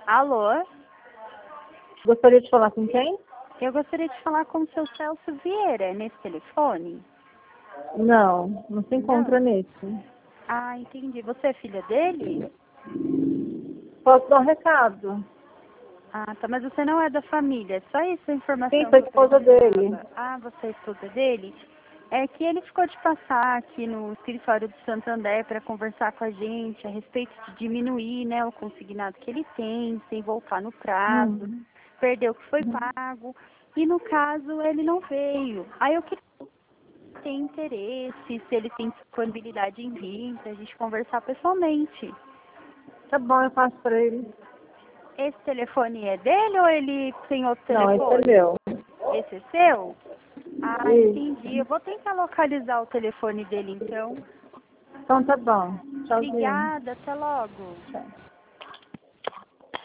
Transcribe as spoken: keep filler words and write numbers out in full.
Alô? Gostaria de falar com quem? Eu gostaria de falar com o seu Celso Vieira, é nesse telefone? Não, não se encontra Não. nesse. Ah, entendi. Você é filha dele? Posso dar um recado? Ah, tá. Mas você não é da família. É só isso a informação Sim, sou que eu esposa dele. precisava. Ah, você é esposa dele? É que ele ficou de passar aqui no escritório do Santander para conversar com a gente a respeito de diminuir, né, o consignado que ele tem, sem voltar no prazo, Hum. perder o que foi pago. E no caso ele não veio. Aí eu queria ter interesse, se ele tem disponibilidade em vir, pra gente conversar pessoalmente. Tá bom, eu passo para ele. Esse telefone é dele ou ele tem outro Não, esse é telefone? meu. Esse é seu? Ah, entendi. Eu Isso. vou tentar localizar o telefone dele então. Então tá bom. Tchauzinho. Obrigada, até logo. Tchau.